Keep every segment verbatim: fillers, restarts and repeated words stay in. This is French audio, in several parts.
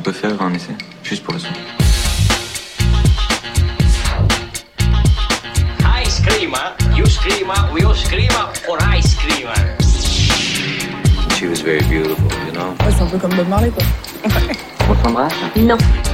peut faire un essai, juste pour le son. Ice creamer, you screamer, we all screamer for ice creamer. She was very beautiful, you know. Ouais, c'est un peu comme Bob Marley, quoi. On s'embrasse? Non.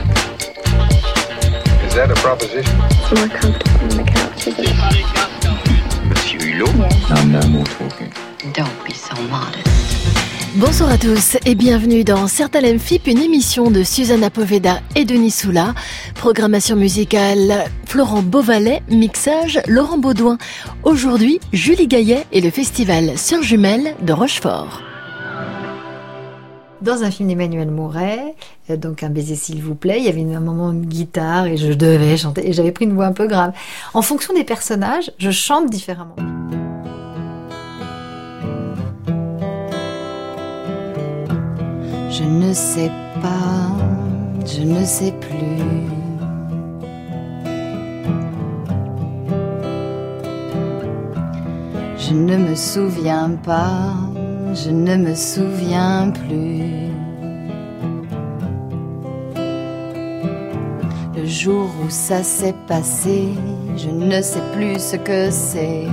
Is that a proposition? It's more comfortable on the couch, isn't it? Monsieur Hulot? Yes. I'm not more talking. Don't be so modest. Bonsoir à tous et bienvenue dans Certains M F I P, une émission de Susanna Poveda et Denis Soula. Programmation musicale, Florent Beauvalet, mixage, Laurent Baudouin. Aujourd'hui, Julie Gaillet et le festival Sœurs Jumelles de Rochefort. Dans un film d'Emmanuel Mouret, donc Un baiser s'il vous plaît, il y avait un moment de guitare et je devais chanter et j'avais pris une voix un peu grave. En fonction des personnages, je chante différemment. Je ne sais pas, je ne sais plus. Je ne me souviens pas, je ne me souviens plus. Le jour où ça s'est passé, je ne sais plus ce que c'est.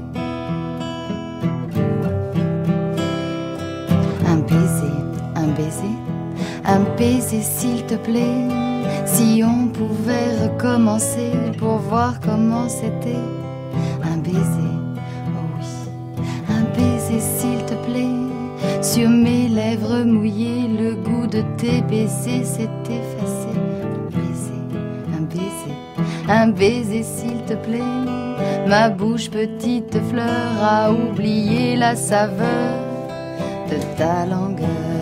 Un baiser, un baiser, un baiser s'il te plaît. Si on pouvait recommencer pour voir comment c'était. Un baiser, oh oui, un baiser s'il te plaît. Sur mes lèvres mouillées, le goût de tes baisers s'est effacé. Un baiser, un baiser, un baiser s'il te plaît. Ma bouche petite fleur a oublié la saveur de ta langueur.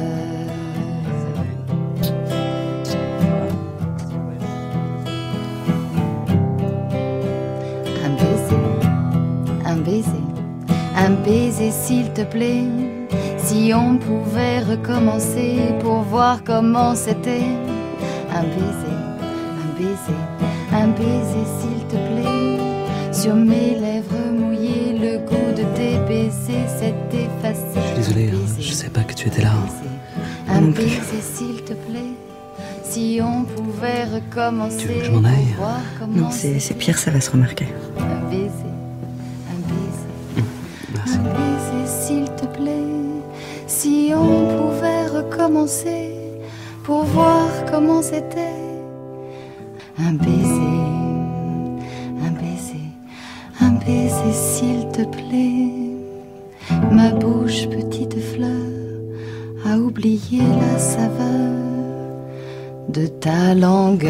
Un baiser, un baiser, un baiser s'il te plaît. Si on pouvait recommencer pour voir comment c'était. Un baiser, un baiser, un baiser s'il te plaît. Sur mes lèvres mouillées, le goût de tes baisers s'est effacé. Je suis désolée, hein, je sais pas que tu étais là. Un baiser s'il te plaît. Si on pouvait recommencer. Tu veux que je m'en aille? Non, c'est, c'est pire, ça va se remarquer. Un baiser, un baiser, Mmh, merci. un baiser s'il te plaît. Si on pouvait recommencer pour voir comment c'était. Un baiser, un baiser, un baiser s'il te plaît. Ma bouche petite fleur a oublié la saveur de ta langueur.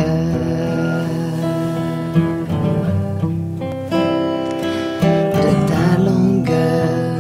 De ta langueur.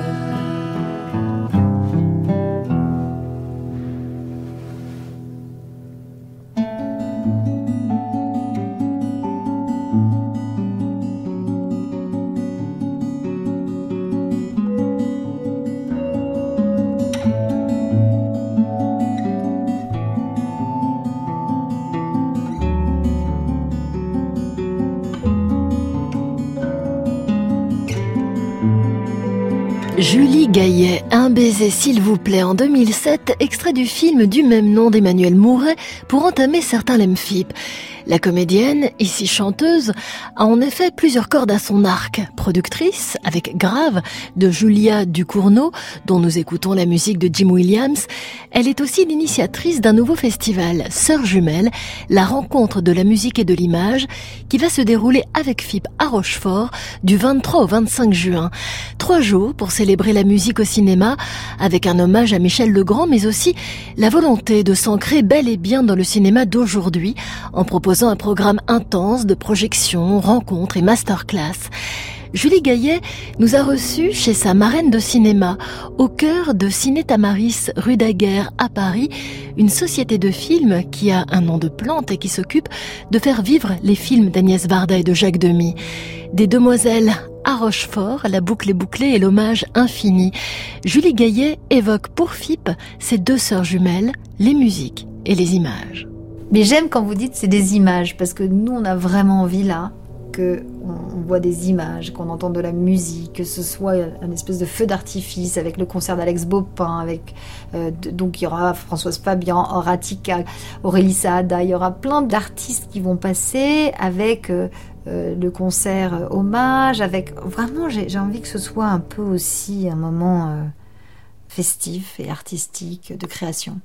Julie Gaillet, Un baiser s'il vous plaît, en deux mille sept, extrait du film du même nom d'Emmanuel Mouret pour entamer Certains l'M F I P. La comédienne, ici chanteuse, a en effet plusieurs cordes à son arc. Productrice, avec Grave, de Julia Ducournau, dont nous écoutons la musique de Jim Williams, elle est aussi l'initiatrice d'un nouveau festival, Sœurs Jumelles, la rencontre de la musique et de l'image, qui va se dérouler avec F I P à Rochefort du vingt-trois au vingt-cinq juin. Trois jours pour célébrer la musique au cinéma, avec un hommage à Michel Legrand, mais aussi la volonté de s'ancrer bel et bien dans le cinéma d'aujourd'hui, en proposant un programme intense de projections, rencontres et masterclass. Julie Gaillet nous a reçus chez sa marraine de cinéma, au cœur de Ciné Tamaris, rue Daguerre, à Paris, une société de films qui a un nom de plante et qui s'occupe de faire vivre les films d'Agnès Varda et de Jacques Demy. Des demoiselles à Rochefort, la boucle est bouclée et l'hommage infini. Julie Gaillet évoque pour F I P ses deux sœurs jumelles, les musiques et les images. Mais j'aime quand vous dites c'est des images, parce que nous on a vraiment envie là que on, on voit des images, qu'on entend de la musique, que ce soit un espèce de feu d'artifice avec le concert d'Alex Baupin, avec euh, de, donc il y aura Françoise Fabian, Horatica, Aurélie Saada, il y aura plein d'artistes qui vont passer avec euh, euh, le concert euh, hommage, avec vraiment j'ai, j'ai envie que ce soit un peu aussi un moment euh, festif et artistique de création.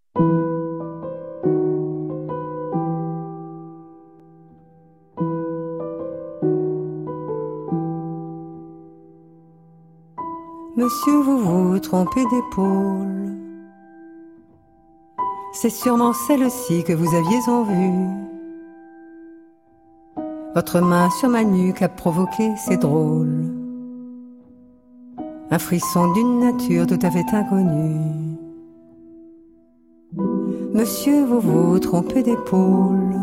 Monsieur, vous vous trompez d'épaule. C'est sûrement celle-ci que vous aviez en vue. Votre main sur ma nuque a provoqué, c'est drôle, un frisson d'une nature tout à fait inconnue. Monsieur, vous vous trompez d'épaule.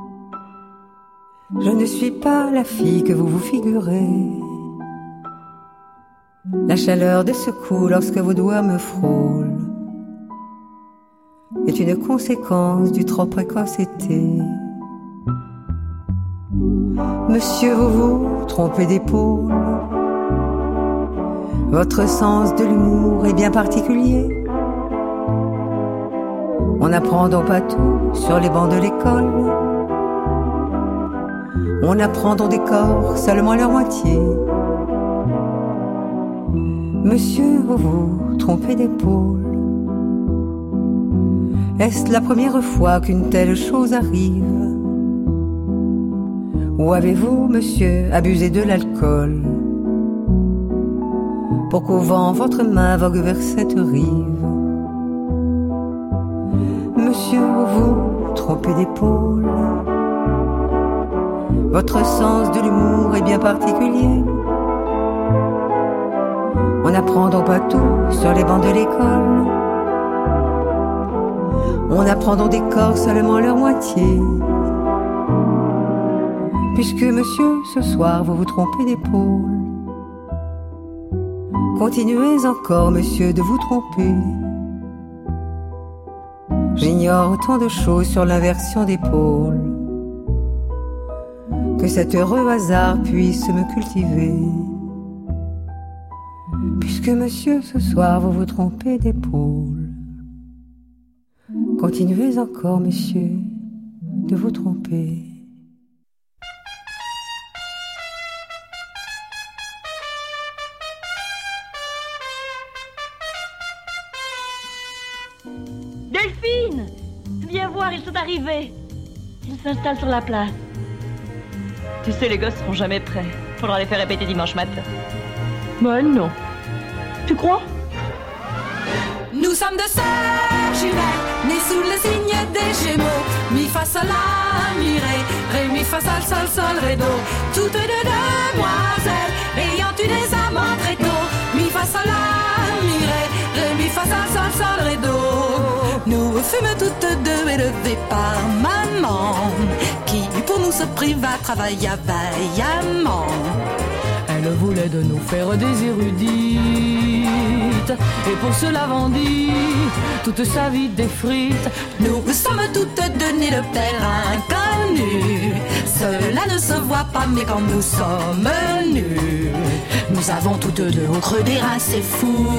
Je ne suis pas la fille que vous vous figurez. La chaleur de ce cou lorsque vos doigts me frôlent est une conséquence du trop précoce été. Monsieur, vous vous trompez d'épaule. Votre sens de l'humour est bien particulier. On n'apprend donc pas tout sur les bancs de l'école. On apprend dans des corps seulement leur moitié. Monsieur, vous vous trompez d'épaule. Est-ce la première fois qu'une telle chose arrive? Ou avez-vous, monsieur, abusé de l'alcool pour qu'au vent votre main vogue vers cette rive? Monsieur, vous vous trompez d'épaule. Votre sens de l'humour est bien particulier. On n'apprend donc pas tout sur les bancs de l'école. On apprend dans des corps seulement leur moitié. Puisque monsieur, ce soir vous vous trompez d'épaule, continuez encore monsieur de vous tromper. J'ignore autant de choses sur l'inversion d'épaule que cet heureux hasard puisse me cultiver. Puisque monsieur, ce soir vous vous trompez d'épaule, continuez encore monsieur de vous tromper. Delphine, viens voir, ils sont arrivés. Ils s'installent sur la place. Tu sais, les gosses seront jamais prêts. Faudra les faire répéter dimanche matin. Moi, non. Tu crois? Nous sommes deux sœurs jumelles, nées sous le signe des Gémeaux. Mi fa sol la mi ré, ré mi fa sol sol sol ré do. Toutes deux demoiselles, ayant eu des amants très tôt. Mi fa sol la mi ré, ré mi fa sol sol sol ré do. Nous fûmes toutes deux élevées par maman, qui pour nous se priva travailla vaillamment. Elle voulait de nous faire des érudites, et pour cela vendit toute sa vie des frites. Nous sommes toutes deux nées de père inconnu. Cela ne se voit pas, mais quand nous sommes nus, nous avons toutes deux au creux des reins, c'est fou.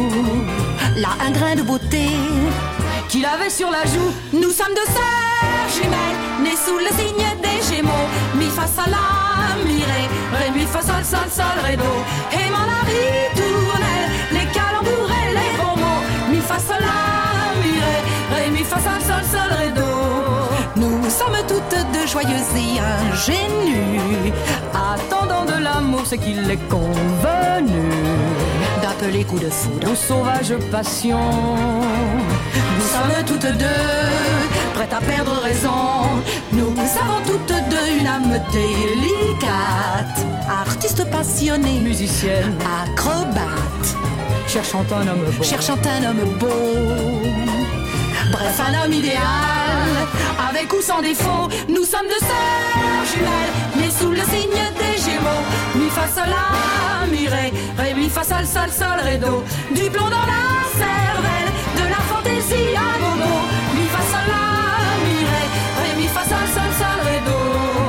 Là un grain de beauté qu'il avait sur la joue. Nous sommes deux sœurs jumelles, nées sous le signe des Gémeaux. Mi fa sol la mi ré, ré mi fa sol sol sol ré do. Aimant la ritournelle, les calembours et les bons mots. Mi fa sol la mi ré, ré mi fa sol sol sol ré do. Nous sommes toutes deux joyeuses et ingénues, attendant de l'amour ce qu'il est convenu d'appeler coup de foudre ou sauvage passion. Nous sommes toutes deux prêtes à perdre raison. Nous avons toutes deux une âme délicate, artiste passionnée, musicienne, acrobate, cherchant un homme beau, cherchant un homme beau. Bref, un homme idéal, avec ou sans défaut. Nous sommes deux sœurs jumelles, nées sous le signe des Gémeaux. Mi fa sol la mi ré, ré mi fa sol sol sol ré do. Du plomb dans la cervelle, de la fantaisie à gogo. Mi fa sol la mi ré, ré mi fa sol sol sol ré do.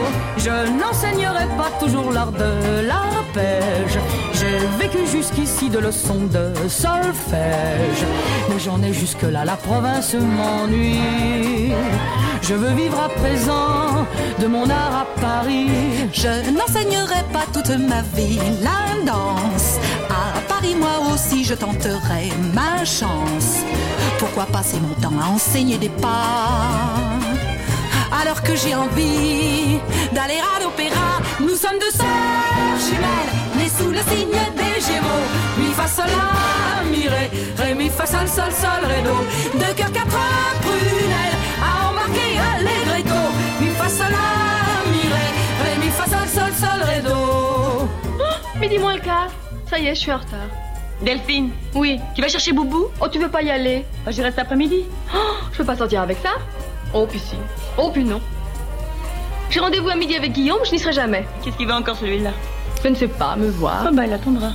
Je n'enseignerai pas toujours l'art de l'arpège. J'ai vécu jusqu'ici de leçons de solfège, mais j'en ai jusque-là, la province m'ennuie. Je veux vivre à présent de mon art à Paris. Je n'enseignerai pas toute ma vie la danse. À Paris, moi aussi, je tenterai ma chance. Pourquoi passer mon temps à enseigner des pas alors que j'ai envie d'aller à l'opéra? Nous sommes deux sœurs jumelles, nées sous le signe des Gémeaux. Mi fa sol la mi ré, ré mi fa sol sol sol ré do. Deux cœurs, quatre prunelles à embarquer allegretto. Mi fa sol la mi ré, ré mi fa sol sol sol ré do. Oh, midi moins le quart. Ça y est, je suis en retard. Delphine. Oui. Tu vas chercher Boubou? Oh, tu veux pas y aller? Bah, j'y reste après-midi. Oh, je peux pas sortir avec ça? Oh, puis si. Oh, puis non. J'ai rendez-vous à midi avec Guillaume, je n'y serai jamais. Qu'est-ce qu'il veut encore celui-là? Je ne sais pas, me voir. Oh, bah, il attendra.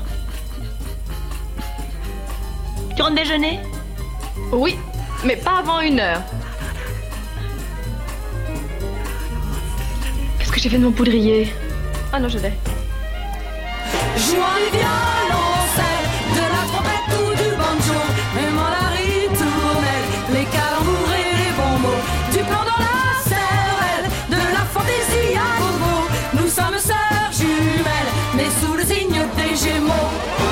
Tu rentres déjeuner? Oui, mais pas avant une heure. Qu'est-ce que j'ai fait de mon poudrier? Ah non, je l'ai. Jouant du violoncelle, de la trompette ou du banjo, aimant la ritournelle, les calembours et les bons mots, du plomb dans la cervelle, de la fantaisie à bobo. Nous sommes sœurs jumelles, nées sous le signe des Gémeaux.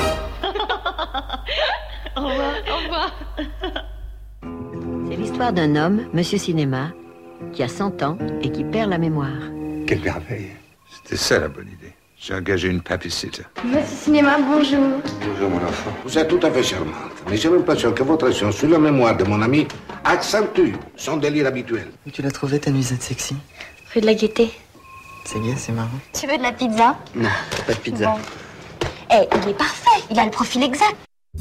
Au revoir. Au revoir. C'est l'histoire d'un homme, Monsieur Cinéma, qui a cent ans et qui perd la mémoire. Quelle merveille. C'était ça la bonne idée. J'ai engagé une babysitter. Monsieur Cinéma, bonjour. Bonjour mon enfant. Vous êtes tout à fait charmante, mais j'ai l'impression que votre action sur la mémoire de mon ami accentue son délire habituel. Où tu l'as trouvé ta nuisette sexy? Rue de la Gaîté. C'est gay, c'est marrant. Tu veux de la pizza? Non, pas de pizza. Bon. Eh, il est parfait, il a le profil exact.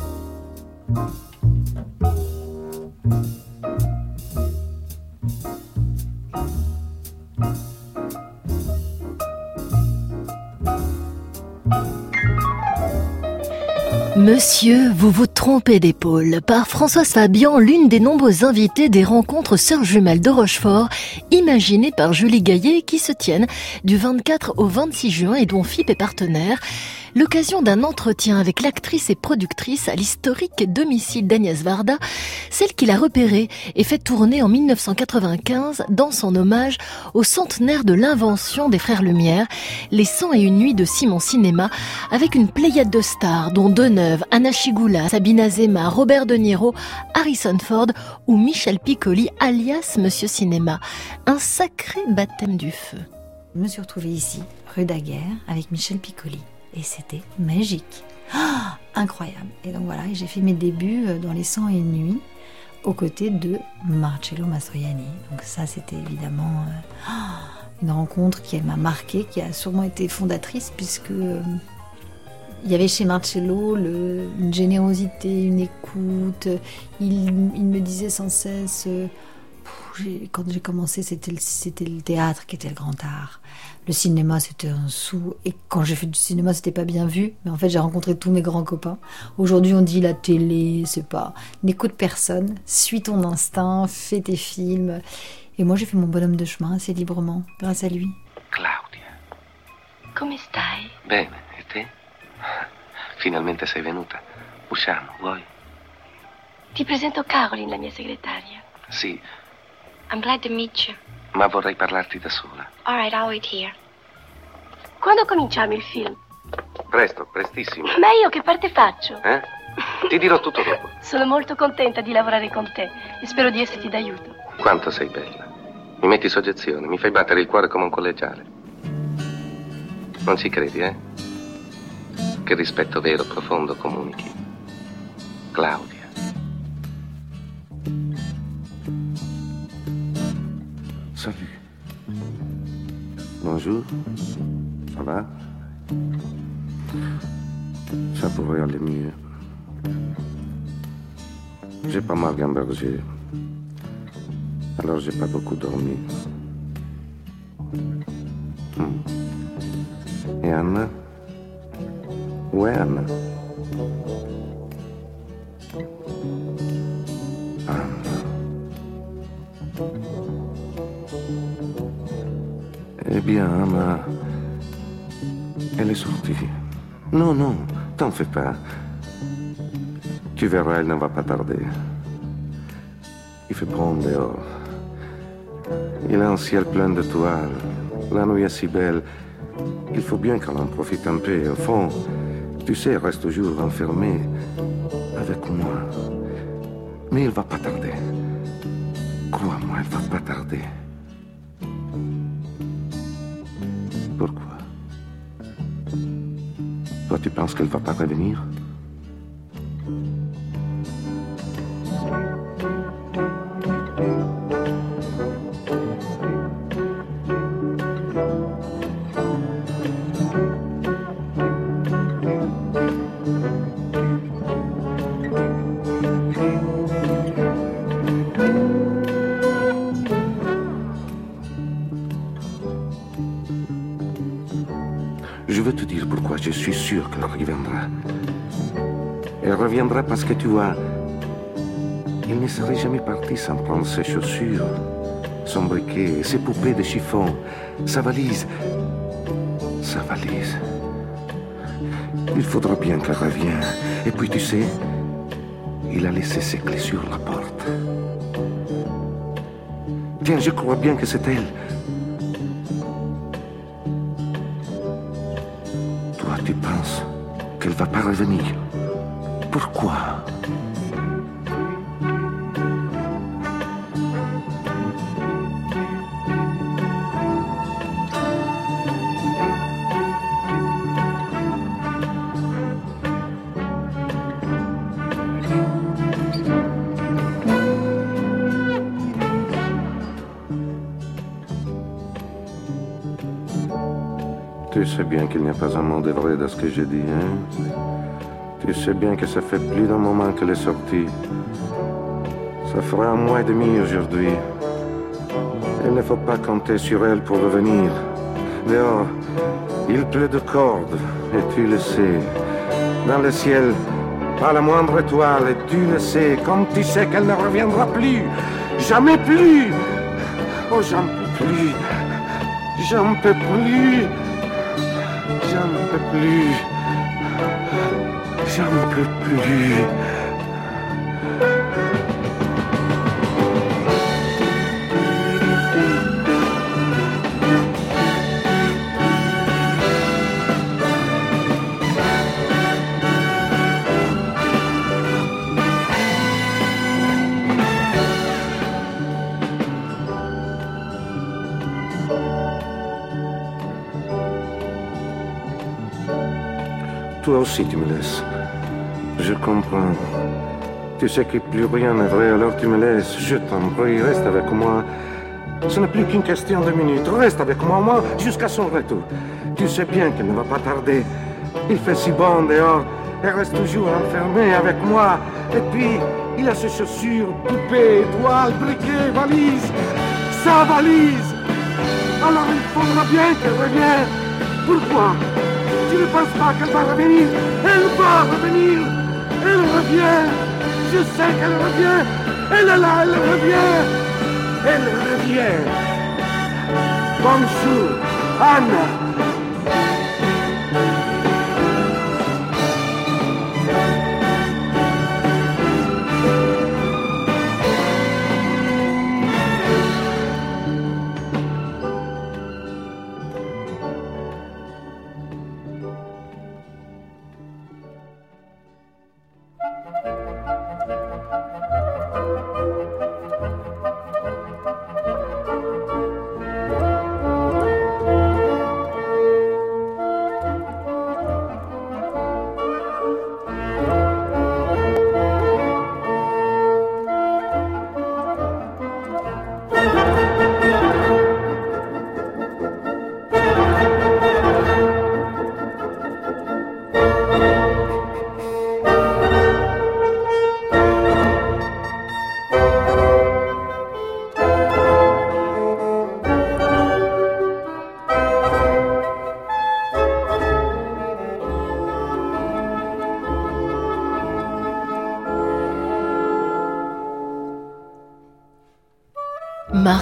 Monsieur, vous vous trompez d'épaule, par Françoise Fabian, l'une des nombreuses invitées des rencontres Sœurs Jumelles de Rochefort, imaginées par Julie Gaillet, qui se tiennent du vingt-quatre au vingt-six juin et dont F I P est partenaire. L'occasion d'un entretien avec l'actrice et productrice à l'historique domicile d'Agnès Varda, celle qu'il a repérée et fait tourner en mille neuf cent quatre-vingt-quinze dans son hommage au centenaire de l'invention des Frères Lumière, les cent et une nuits de Simon Cinéma, avec une pléiade de stars dont Deneuve, Anna Schygoula, Sabine Azema, Robert De Niro, Harrison Ford ou Michel Piccoli alias Monsieur Cinéma. Un sacré baptême du feu. Je me suis retrouvée ici, rue Daguerre, avec Michel Piccoli. Et c'était magique. Oh, incroyable. Et donc voilà, j'ai fait mes débuts dans les cent et une nuits aux côtés de Marcello Mastroianni. Donc ça, c'était évidemment euh, une rencontre qui m'a marquée, qui a sûrement été fondatrice, puisque euh, il y avait chez Marcello le, une générosité, une écoute. Il, il me disait sans cesse... Euh, J'ai, quand j'ai commencé, c'était le, c'était le théâtre qui était le grand art. Le cinéma, c'était un sou. Et quand j'ai fait du cinéma, c'était pas bien vu. Mais en fait, j'ai rencontré tous mes grands copains. Aujourd'hui, on dit la télé, c'est pas... N'écoute personne, suis ton instinct, fais tes films. Et moi, j'ai fait mon bonhomme de chemin assez librement, grâce à lui. Claudia. Come stai? Bene, e te? Finalmente sei venuta. Usciamo, vuoi? Ti presento Caroline, la mia segretaria. Sì, I'm glad to meet you. ma vorrei parlarti da sola. All right, I'll wait here. Quando cominciamo il film? Presto, prestissimo. Ma io che parte faccio? Eh? Ti dirò tutto dopo. Sono molto contenta di lavorare con te e spero di esserti d'aiuto. Quanto sei bella. Mi metti soggezione, mi fai battere il cuore come un collegiale. Non ci credi, eh? Che rispetto vero, profondo comunichi. Claudia. Salut. Bonjour. Ça va? Ça pourrait aller mieux. J'ai pas mal gambergé. Alors j'ai pas beaucoup dormi. Hmm. Et Anna? Où est Anna? Anna. Eh Eh bien, Anna, elle est sortie. Non, non, t'en fais pas. Tu verras, elle ne va pas tarder. Il fait bon dehors. Il a un ciel plein d'étoiles. La nuit est si belle. Il faut bien qu'on en profite un peu. Au fond, tu sais, elle reste toujours enfermée avec moi. Mais elle va pas tarder. Crois-moi, elle va pas tarder. Pourquoi? Toi, tu penses qu'elle va pas revenir? Je veux te dire pourquoi je suis sûr qu'elle reviendra. Elle reviendra parce que tu vois, il ne serait jamais parti sans prendre ses chaussures, son briquet, ses poupées de chiffon, sa valise. Sa valise. Il faudra bien qu'elle revienne. Et puis tu sais, il a laissé ses clés sur la porte. Tiens, je crois bien que c'est elle. Toi, tu penses qu'elle va pas revenir. Pourquoi? Tu sais bien qu'il n'y a pas un mot de vrai dans ce que j'ai dit, hein? Tu sais bien que ça fait plus d'un moment qu'elle est sortie. Ça fera un mois et demi aujourd'hui. Il ne faut pas compter sur elle pour revenir. Dehors, il pleut de cordes, et tu le sais. Dans le ciel, pas la moindre étoile, et tu le sais, comme tu sais qu'elle ne reviendra plus. Jamais plus! Oh, j'en peux plus! J'en peux plus! J'en peux plus. J'en peux plus. Toi aussi, tu me laisses. Je comprends. Tu sais que plus rien n'est vrai, alors tu me laisses. Je t'en prie, reste avec moi. Ce n'est plus qu'une question de minutes. Reste avec moi, moi, jusqu'à son retour. Tu sais bien qu'elle ne va pas tarder. Il fait si bon dehors. Elle reste toujours enfermée avec moi. Et puis, il a ses chaussures, poupées, étoiles, briquets, valises. Sa valise. Alors il faudra bien qu'elle revienne. Pourquoi? Tu ne penses pas qu'elle va revenir? Elle va revenir! Elle revient! Je sais qu'elle revient! Elle est là, elle revient! Elle revient! Bonjour, Anna!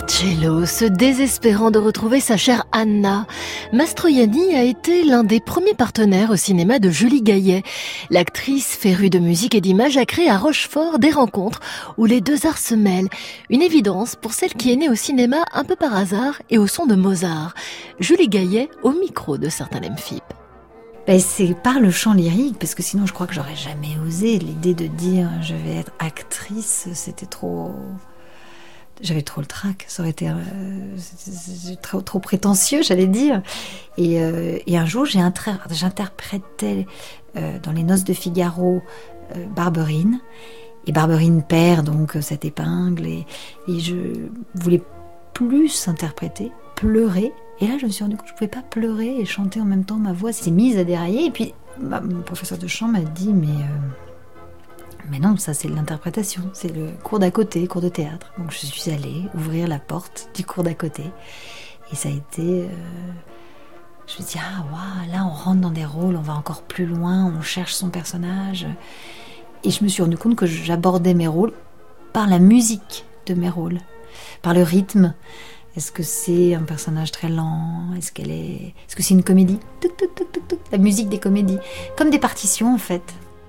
Marcello, se désespérant de retrouver sa chère Anna, Mastroianni a été l'un des premiers partenaires au cinéma de Julie Gaillet. L'actrice férue de musique et d'images a créé à Rochefort des rencontres où les deux arts se mêlent. Une évidence pour celle qui est née au cinéma un peu par hasard et au son de Mozart. Julie Gaillet au micro de certains M F I P. Ben, c'est par le chant lyrique, parce que sinon je crois que j'aurais jamais osé. L'idée de dire je vais être actrice, c'était trop... J'avais trop le trac, ça aurait été euh, trop, trop prétentieux, j'allais dire. Et, euh, et un jour, j'ai intra- j'interprétais euh, dans Les Noces de Figaro euh, Barberine. Et Barberine perd donc cette épingle. Et, et je voulais plus interpréter, pleurer. Et là, je me suis rendu compte que je ne pouvais pas pleurer et chanter en même temps. Ma voix s'est mise à dérailler. Et puis, bah, mon professeur de chant m'a dit, mais... Euh, Mais non, ça c'est l'interprétation, c'est le cours d'à côté, cours de théâtre. Donc je suis allée ouvrir la porte du cours d'à côté. Et ça a été... Euh, je me suis dit, ah waouh, là on rentre dans des rôles, on va encore plus loin, on cherche son personnage. Et je me suis rendu compte que j'abordais mes rôles par la musique de mes rôles, par le rythme. Est-ce que c'est un personnage très lent ? Est-ce qu'elle est... Est-ce que c'est une comédie ? Tuk, tuk, tuk, tuk, tuk. La musique des comédies. Comme des partitions en fait.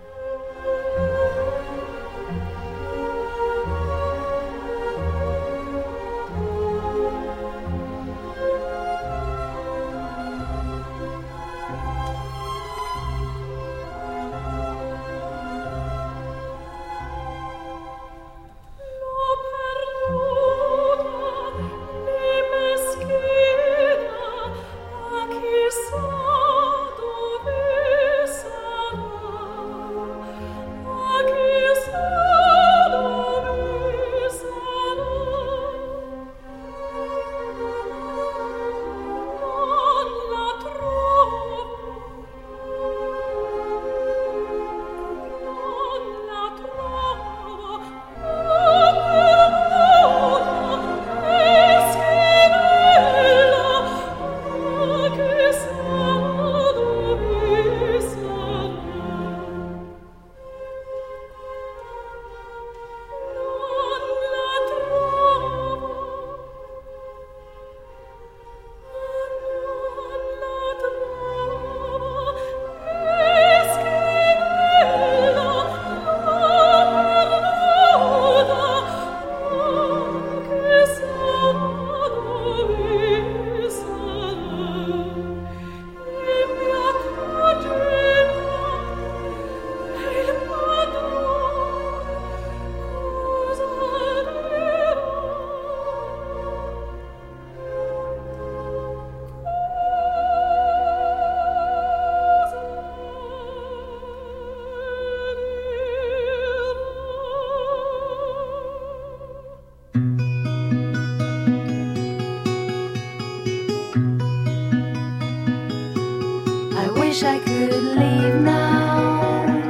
wish I could leave now,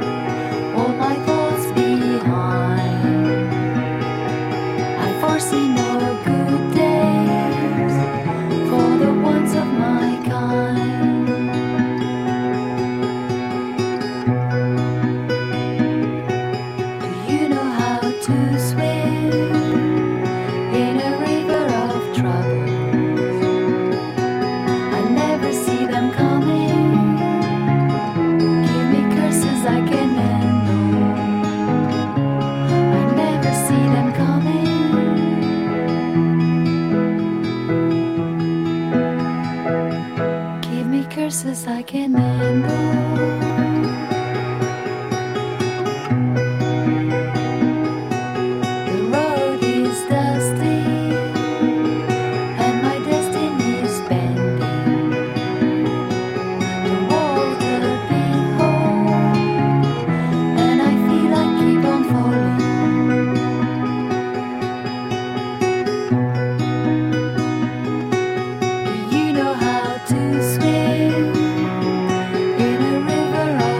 all my thoughts behind. I foresee no good days for the ones of my kind. Do you know how to swim in a river of troubles? I never see them coming. Give me curses I can handle. I never see them coming. Give me curses I can handle. The road is dusty and my destiny is bending toward a big hole, and I feel I keep on falling. Do you know how to swim in a river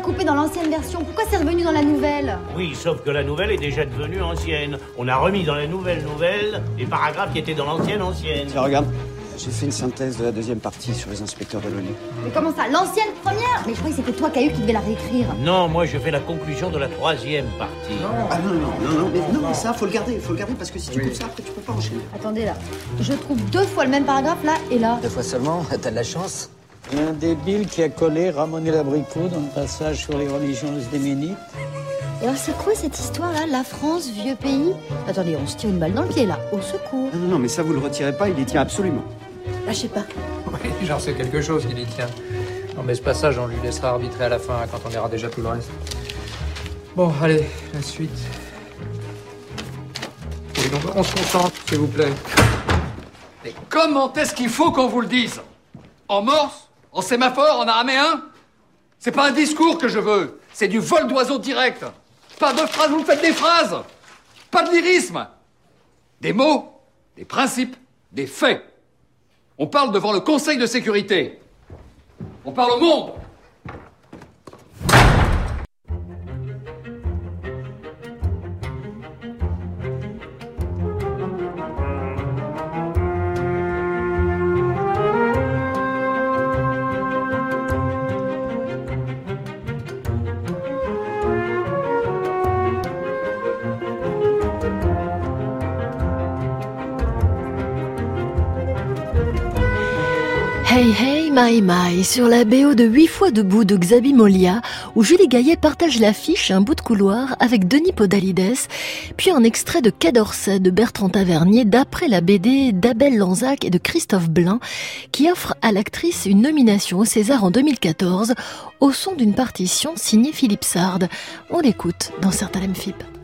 coupé dans l'ancienne version. Pourquoi c'est revenu dans la nouvelle? Oui, sauf que la nouvelle est déjà devenue ancienne. On a remis dans la nouvelle nouvelle les paragraphes qui étaient dans l'ancienne ancienne. Tiens, regarde, j'ai fait une synthèse de la deuxième partie sur les inspecteurs de l'ONU. Mais comment ça? L'ancienne première? Mais je croyais que c'était toi, Caillou, qui devais la réécrire. Non, moi je fais la conclusion de la troisième partie. Non. Ah non, non, non, non, mais non, mais ça, faut le garder, faut le garder, parce que si tu Oui. coupes ça, après, tu peux pas enchaîner. Attendez, là. Je trouve deux fois le même paragraphe, là et là. Deux fois seulement, t'as de la chance. Il y a un débile qui a collé Ramon et l'abricot dans le passage sur les religions déménites. Et alors, c'est quoi cette histoire-là? La France, vieux pays? Attendez, on se tire une balle dans le pied, là. Au secours. Non, non, non, mais ça, vous le retirez pas, il y tient absolument. Lâchez pas. Oui, j'en sais quelque chose qu'il y tient. Non, mais ce passage, on lui laissera arbitrer à la fin, quand on verra déjà tout le reste. Bon, allez, la suite. Et donc, on se concentre, s'il vous plaît. Mais comment est-ce qu'il faut qu'on vous le dise? En morse? En sémaphore? En araméen? C'est pas un discours que je veux, c'est du vol d'oiseau direct. Pas de phrases, vous faites des phrases. Pas de lyrisme. Des mots, des principes, des faits. On parle devant le Conseil de sécurité. On parle au monde. Hey Hey My My sur la B O de Huit fois debout de Xabi Molia, où Julie Gaillet partage l'affiche un bout de couloir avec Denis Podalides, puis un extrait de Quai d'Orsay de Bertrand Tavernier d'après la B D d'Abel Lanzac et de Christophe Blain, qui offre à l'actrice une nomination au César en deux mille quatorze au son d'une partition signée Philippe Sard. On l'écoute dans Certains l'aiment F I P.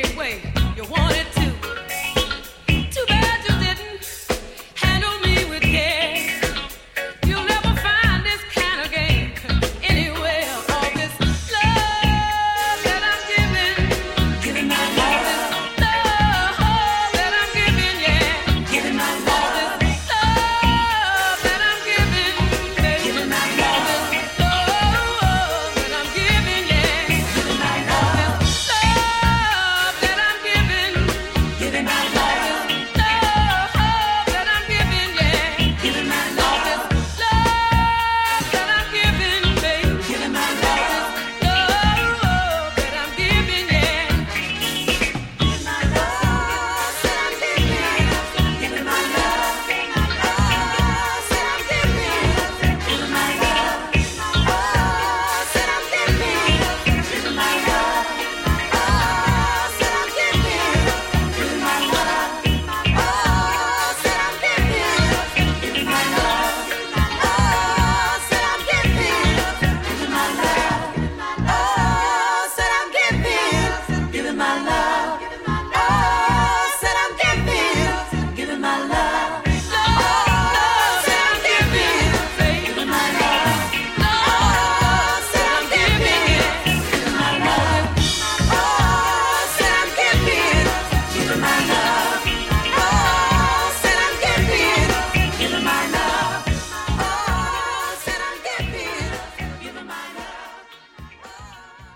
any way you wanted to. Too bad you didn't handle me with care. You'll never find this kind of game anywhere. All this love that I'm giving, giving my love. Love that I'm giving, yeah, giving my love. This love that I'm giving, baby, giving my love. Love that I'm giving, yeah, giving my love. This love that I'm giving, giving my love. Love that I'm giving, yeah, giving my love. This love that I'm giving, baby, giving my love. Love that I'm giving, yeah, giving my love. Said I'm giving, giving my love. Oh, said I'm giving, giving my love. Oh, said I'm giving, giving my love. Oh, said I'm giving, giving my love. Oh, said I'm giving, giving my love. Oh, said I'm giving, giving my love. Oh, said I'm giving, giving my love. Oh, said I'm giving, giving my love. Oh, said I'm giving, giving my love. Oh, said I'm giving, giving my love. Oh, said I'm giving, giving my love. Oh, said I'm giving, giving my love. Oh, said I'm giving, giving my love.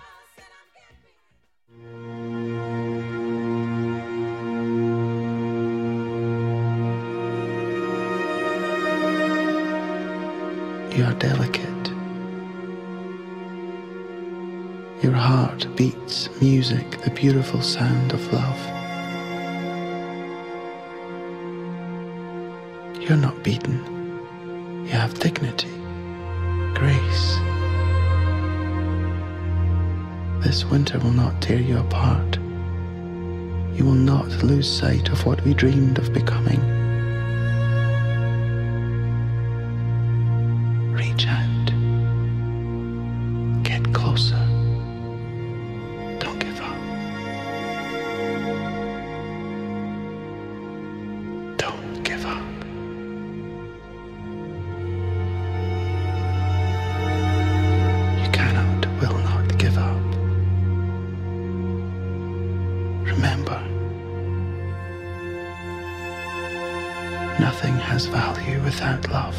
You are delicate. Your heart beats music, the beautiful sound of love. You're not beaten. You have dignity, grace. This winter will not tear you apart. You will not lose sight of what we dreamed of becoming. Reach out. Get closer. Don't give up. Don't give up. You cannot, will not give up. Remember, nothing has value without love.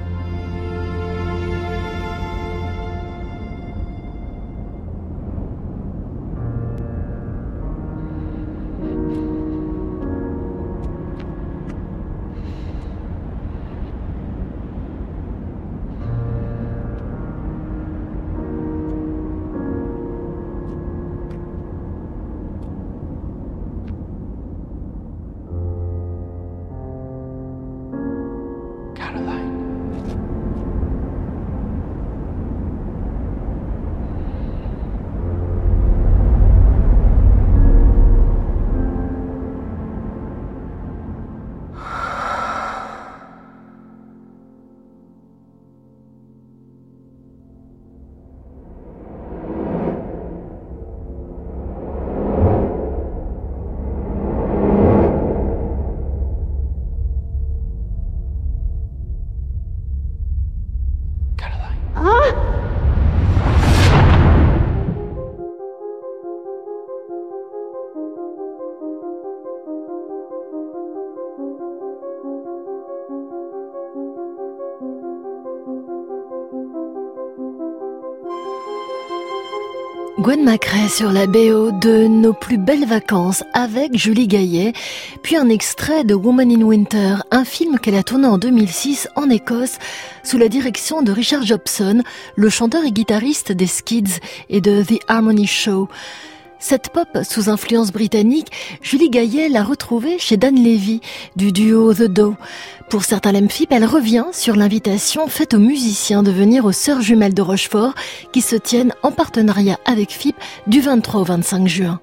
Gwen McRae sur la B O de Nos plus belles vacances avec Julie Gaillet, puis un extrait de Woman in Winter, un film qu'elle a tourné en deux mille six en Écosse sous la direction de Richard Jobson, le chanteur et guitariste des Skids et de The Harmony Show. Cette pop sous influence britannique, Julie Gaillet l'a retrouvée chez Dan Levy du duo The Do. Pour certains Lemphip, elle revient sur l'invitation faite aux musiciens de venir aux Sœurs Jumelles de Rochefort qui se tiennent en partenariat avec F I P du vingt-trois au vingt-cinq juin.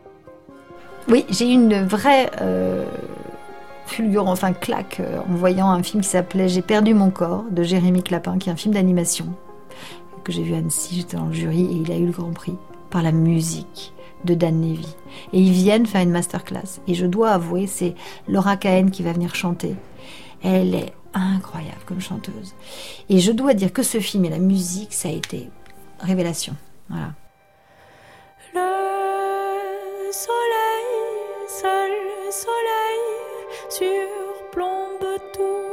Oui, j'ai eu une vraie euh, fulgurance, enfin claque euh, en voyant un film qui s'appelait J'ai perdu mon corps de Jérémy Clapin, qui est un film d'animation que j'ai vu à Annecy, j'étais dans le jury et il a eu le Grand Prix par la musique. de Dan Levy. Et ils viennent faire une masterclass. Et je dois avouer, c'est Laura Cahen qui va venir chanter. Elle est incroyable comme chanteuse. Et je dois dire que ce film et la musique, ça a été révélation. Voilà. Le soleil, seul soleil, surplombe tout.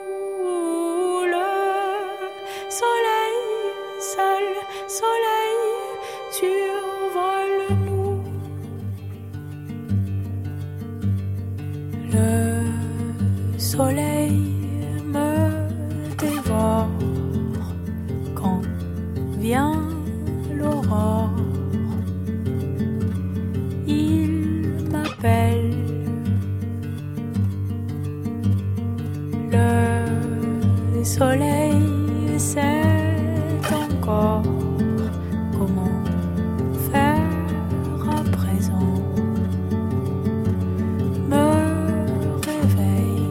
Le soleil, seul soleil, survole nous. Le soleil me dévore quand vient l'aurore. Il m'appelle. Le soleil sait encore comment faire à présent. Me réveille.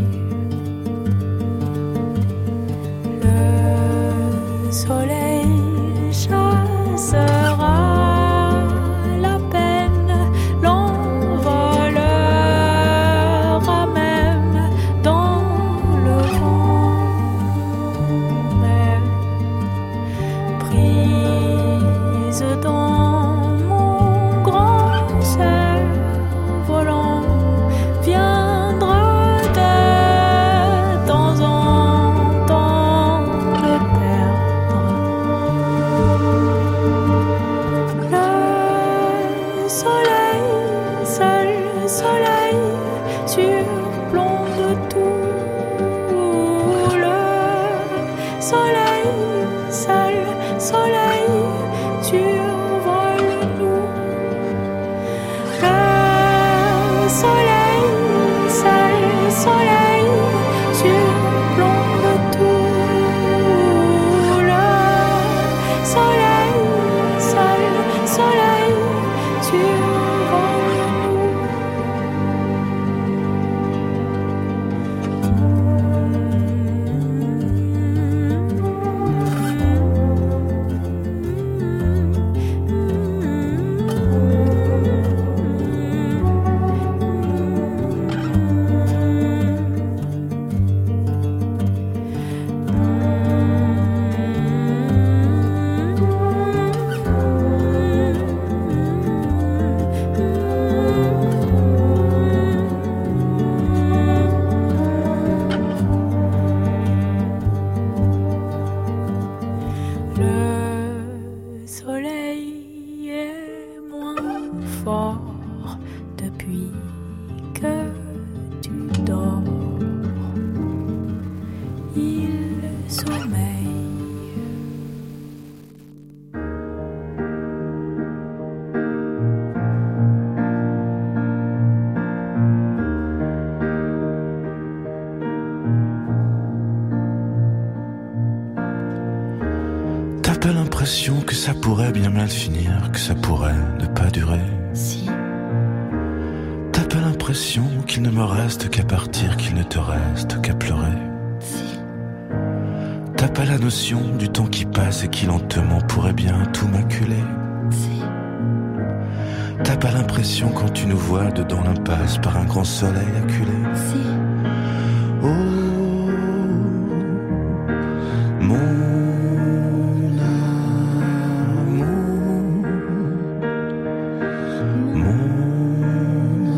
Le soleil chassera la peine, l'envolera même dans le vent. Mais prise dans mon grand cerf-volant, viendra de temps en temps le perdre. Le soleil, seul soleil, surplombe tout. Le soleil, seul soleil, survole nous. Le soleil, seul soleil, surplombe tout. Le soleil, seul soleil, survole nous. Le soleil est moins fort depuis que tu dors. Il sommeille. T'as pas l'impression que ça pourrait bien mal finir, que ça pourrait ne pas durer? Si. T'as pas l'impression qu'il ne me reste qu'à partir, qu'il ne te reste qu'à pleurer? Si. T'as pas la notion du temps qui passe et qui lentement pourrait bien tout maculer? Si. T'as pas l'impression quand tu nous vois dedans l'impasse par un grand soleil acculé? Si. Oh, mon amour, mon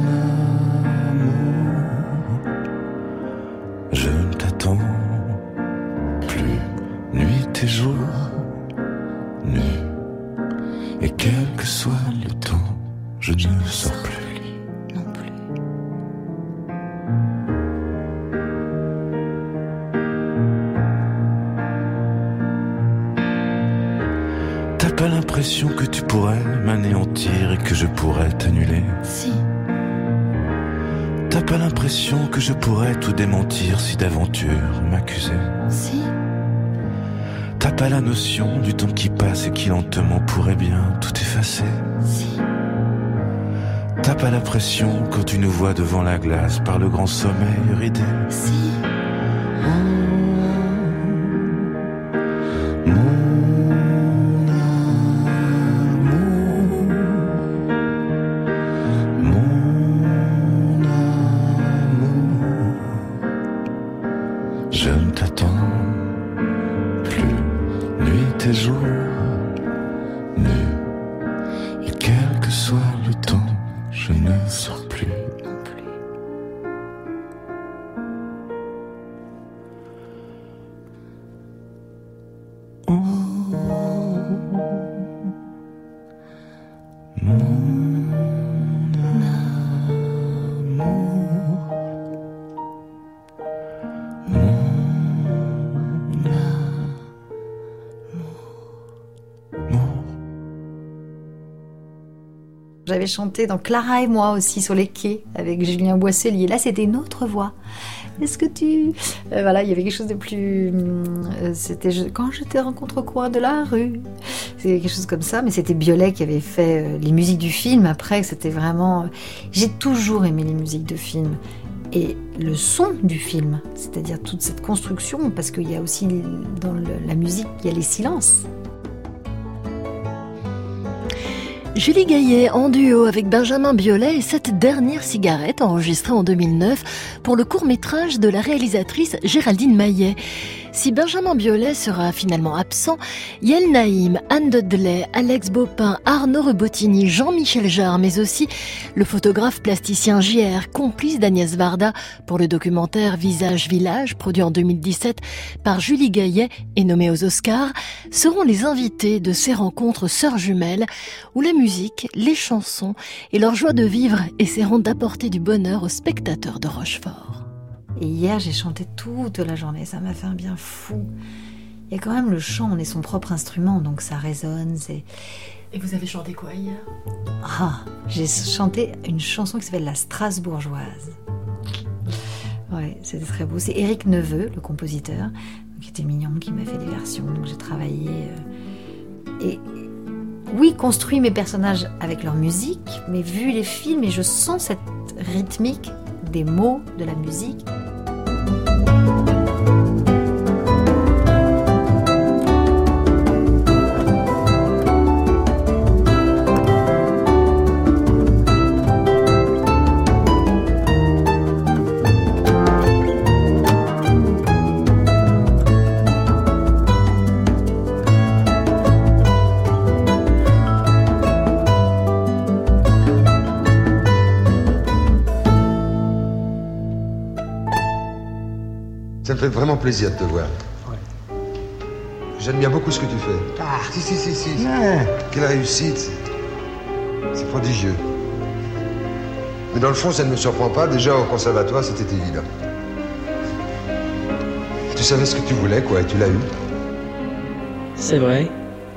amour, je ne t'attends plus, nuit et jour, nuit, et quel que soit le temps, je ne sors plus. T'as pas l'impression que tu pourrais m'anéantir et que je pourrais t'annuler? Si. T'as pas l'impression que je pourrais tout démentir si d'aventure m'accusais? Si. T'as pas la notion du temps qui passe et qui lentement pourrait bien tout effacer? Si. T'as pas l'impression quand tu nous vois devant la glace par le grand sommeil ridé? Si. Oh, mon amour, je ne sors plus. J'avais chanté dans Clara et moi aussi sur les quais avec Julien Boisselier. Là, c'était une autre voix. Est-ce que tu... Euh, voilà, il y avait quelque chose de plus... Euh, c'était je... Quand je te rencontre au coin de la rue. C'était quelque chose comme ça, mais c'était Biolay qui avait fait euh, les musiques du film. Après, c'était vraiment... J'ai toujours aimé les musiques de film. Et le son du film, c'est-à-dire toute cette construction, parce qu'il y a aussi dans le, la musique, il y a les silences. Julie Gaillet en duo avec Benjamin Biolay et cette dernière cigarette enregistrée en deux mille neuf pour le court-métrage de la réalisatrice Géraldine Maillet. Si Benjamin Biolay sera finalement absent, Yael Naïm, Anne Dudley, Alex Baupin, Arnaud Rebottini, Jean-Michel Jarre, mais aussi le photographe plasticien J R, complice d'Agnès Varda pour le documentaire Visage Village, produit en deux mille dix-sept par Julie Gaillet et nommé aux Oscars, seront les invités de ces rencontres sœurs jumelles où la musique, les chansons et leur joie de vivre essaieront d'apporter du bonheur aux spectateurs de Rochefort. Et hier, j'ai chanté toute la journée, ça m'a fait un bien fou. Il y a quand même le chant, on est son propre instrument, donc ça résonne. C'est... Et vous avez chanté quoi hier ? Ah, j'ai chanté une chanson qui s'appelle La Strasbourgeoise. Ouais, c'était très beau. C'est Éric Neveu, le compositeur, qui était mignon, qui m'a fait des versions, donc j'ai travaillé. Euh... Et oui, construit mes personnages avec leur musique, mais vu les films, et je sens cette rythmique des mots, de la musique. Ça me fait vraiment plaisir de te voir. Ouais. J'admire beaucoup ce que tu fais. Ah, Si, si, si, si. ouais. Quelle réussite. C'est prodigieux. Mais dans le fond, ça ne me surprend pas. Déjà, au conservatoire, c'était évident. Tu savais ce que tu voulais, quoi, et tu l'as eu. C'est vrai.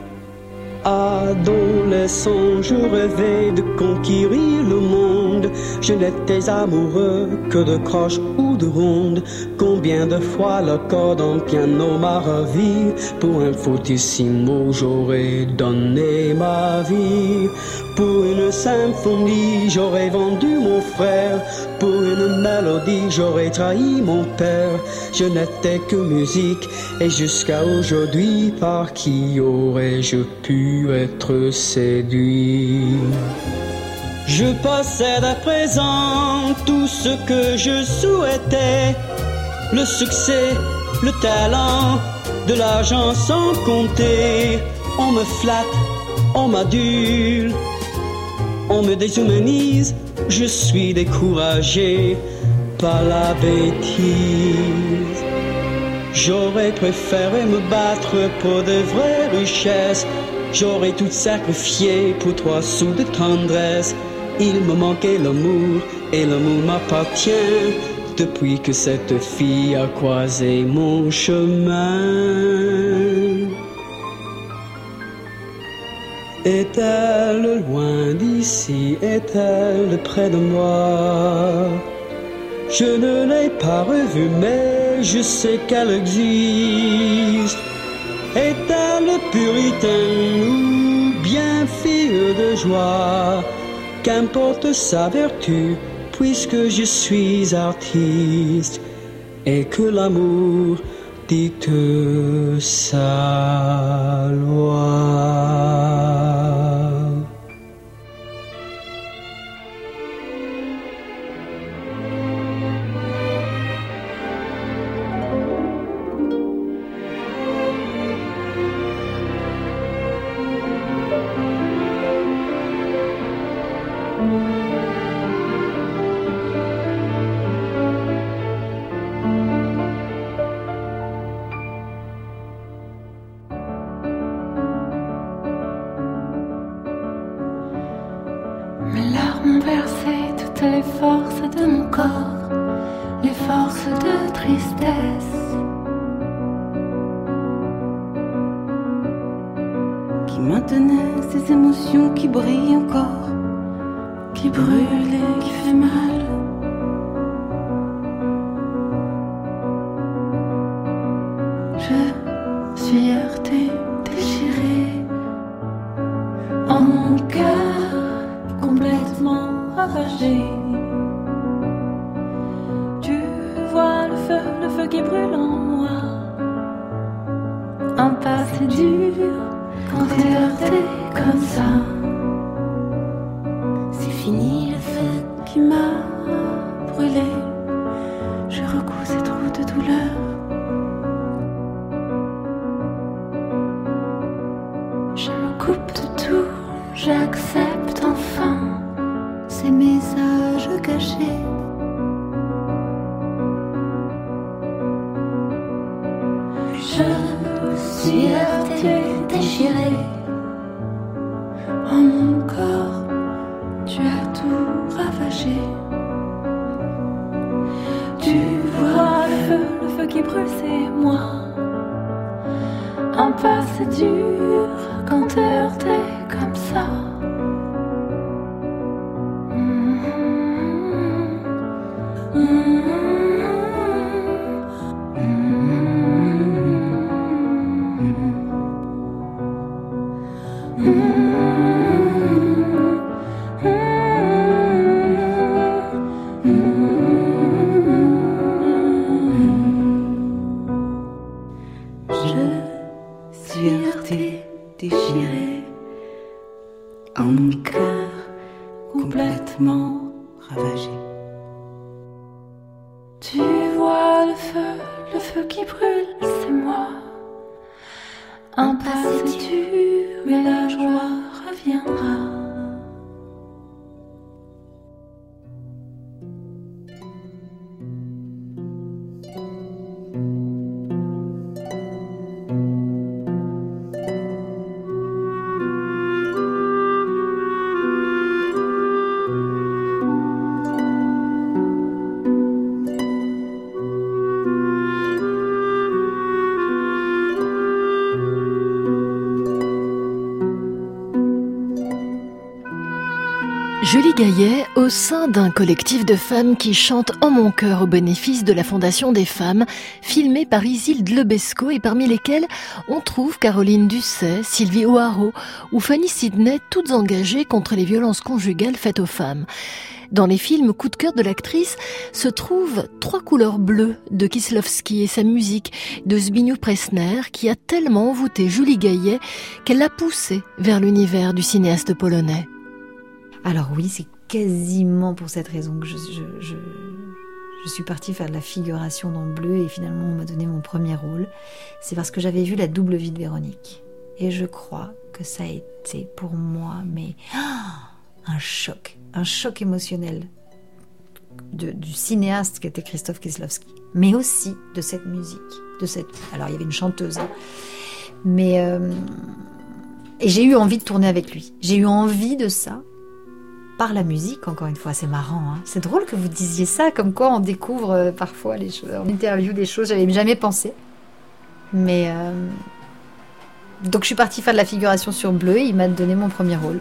Adolescent, je rêvais de conquérir le monde. Je n'étais amoureux que de croches ou de rondes. Combien de fois le cordon piano m'a ravi. Pour un fortissimo, j'aurais donné ma vie. Pour une symphonie, j'aurais vendu mon frère. Pour une mélodie, j'aurais trahi mon père. Je n'étais que musique, et jusqu'à aujourd'hui, par qui aurais-je pu être séduit? Je possède à présent tout ce que je souhaitais. Le succès, le talent, de l'argent sans compter. On me flatte, on m'adule, on me déshumanise. Je suis découragé par la bêtise. J'aurais préféré me battre pour de vraies richesses. J'aurais tout sacrifié pour trois sous de tendresse. Il me manquait l'amour et l'amour m'appartient depuis que cette fille a croisé mon chemin. Est-elle loin d'ici? Est-elle près de moi? Je ne l'ai pas revue, mais je sais qu'elle existe. Est-elle puritaine ou bien fille de joie? Qu'importe sa vertu, puisque je suis artiste et que l'amour dicte sa loi. toutes les forces de mon corps, les forces de tristesse qui maintenaient ces émotions qui brillent encore, qui brûlent et qui fait mal. Je suis heurtée, déchirée, en mon cœur complètement ravagé. Tu vois le feu, le feu qui brûle en moi. Un passé dur quand t'es heurté comme ça. C'est fini le feu qui m'a brûlé. Je recoue ces trous de douleur. Je me coupe de tout, j'accepte enfin ces messages cachés. Je suis heurtée, déchirée. En mon corps, tu as tout ravagé. Tu vois le feu, le feu qui brûle, c'est moi. Un passé dur quand t'es heurté comme ça. Déchiré en mon cœur complètement ravagé. Tu vois le feu, le feu qui brûle, c'est moi. Un passé dur, mais la joie reviendra. Julie Gaillet, au sein d'un collectif de femmes qui chantent En mon cœur au bénéfice de la Fondation des femmes, filmé par Isilde Lebesco et parmi lesquelles on trouve Caroline Dusset, Sylvie O'Haraud ou Fanny Sidney, toutes engagées contre les violences conjugales faites aux femmes. Dans les films coup de cœur de l'actrice se trouvent Trois couleurs bleues de Kieslowski et sa musique de Zbigniew Presner qui a tellement envoûté Julie Gaillet qu'elle l'a poussée vers l'univers du cinéaste polonais. Alors oui, c'est quasiment pour cette raison que je, je, je, je suis partie faire de la figuration dans Bleu et finalement on m'a donné mon premier rôle. C'est parce que j'avais vu La double vie de Véronique. Et je crois que ça a été pour moi mais oh, un choc, un choc émotionnel de, du cinéaste qui était Krzysztof Kieslowski, mais aussi de cette musique, de cette. Alors il y avait une chanteuse, hein, mais euh, et j'ai eu envie de tourner avec lui. J'ai eu envie de ça. Par la musique, encore une fois, c'est marrant. Hein. C'est drôle que vous disiez ça, comme quoi on découvre euh, parfois les choses, on interview des choses, j'avais jamais pensé. Mais euh... donc je suis partie faire de la figuration sur Bleu et il m'a donné mon premier rôle.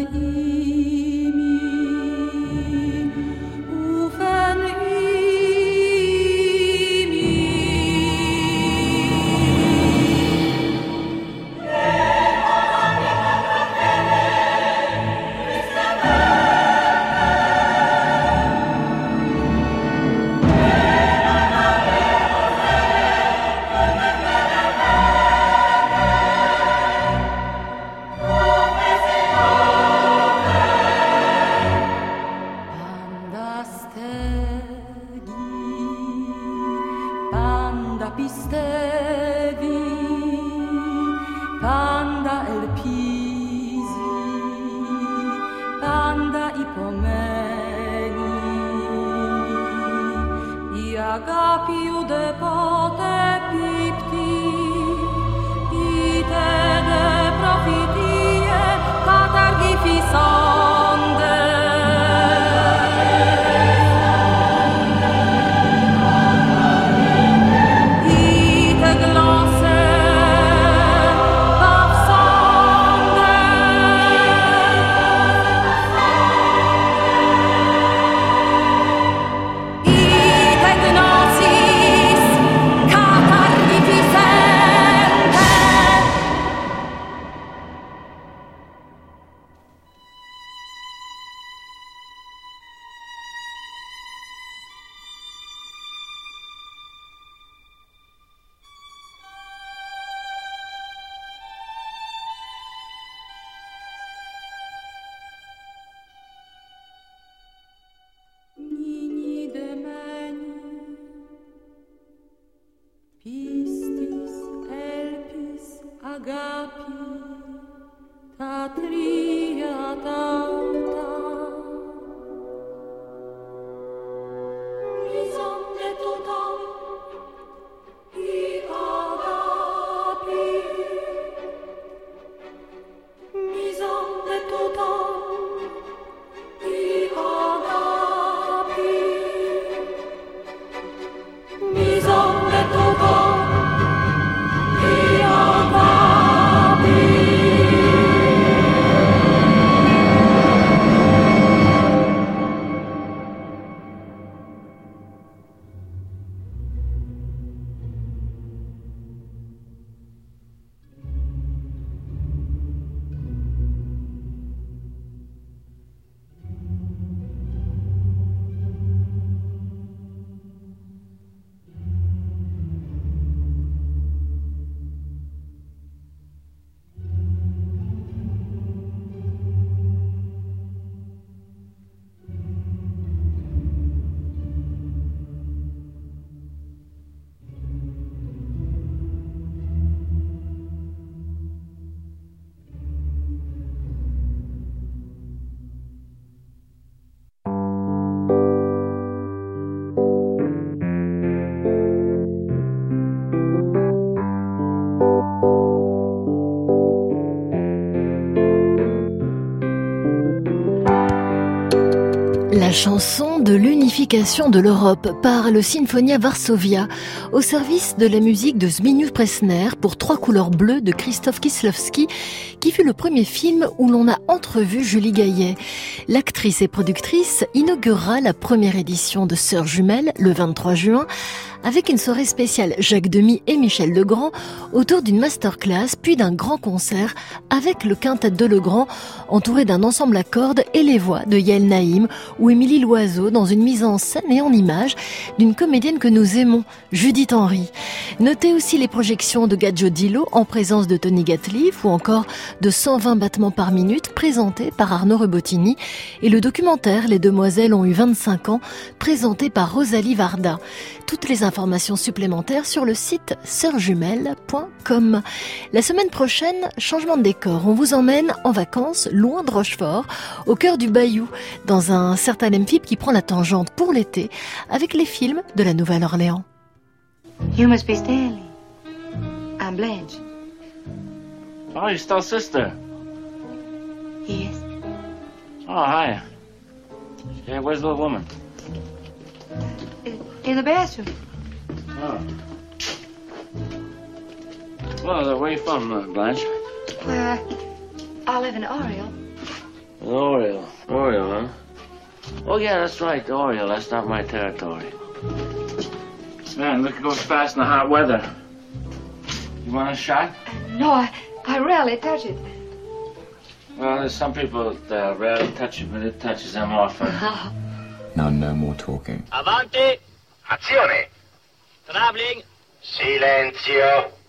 La chanson de l'unification de l'Europe par le Sinfonia Varsovia au service de la musique de Zbigniew Pressner pour Trois couleurs bleues de Krzysztof Kieślowski, qui fut le premier film où l'on a entrevu Julie Gaillet. L'actrice et productrice inaugurera la première édition de Sœurs jumelles le vingt-trois juin avec une soirée spéciale Jacques Demy et Michel Legrand autour d'une masterclass puis d'un grand concert avec le quintet de Legrand entouré d'un ensemble à cordes et les voix de Yael Naïm ou Émilie Loiseau dans une mise en scène et en images d'une comédienne que nous aimons, Judith Henry. Notez aussi les projections de Gadjo Dilo en présence de Tony Gatliff ou encore de cent vingt battements par minute présenté par Arnaud Rebottini et le documentaire Les Demoiselles ont eu vingt-cinq ans présenté par Rosalie Varda. Toutes les informations supplémentaires sur le site sœurs jumelles point com. La semaine prochaine, changement de décor. On vous emmène en vacances loin de Rochefort, au cœur du Bayou, dans un certain M F I P qui prend la tangente pour l'été avec les films de la Nouvelle-Orléans. You must be Stanley. I'm Blanche. Oh, you're still sister. Yes. Oh, hi. Yeah, where's the little woman? In the bathroom. Oh. Well, where are you from, uh, Blanche? Where I live in Oriel. Oh, yeah, that's right. The Oriole. That's not my territory. Man, look, it goes fast in the hot weather. You want a shot? No, I, I rarely touch it. Well, there's some people that rarely touch it, but it touches them often. Now, no more talking. Avanti! Azione! Traveling! Silenzio!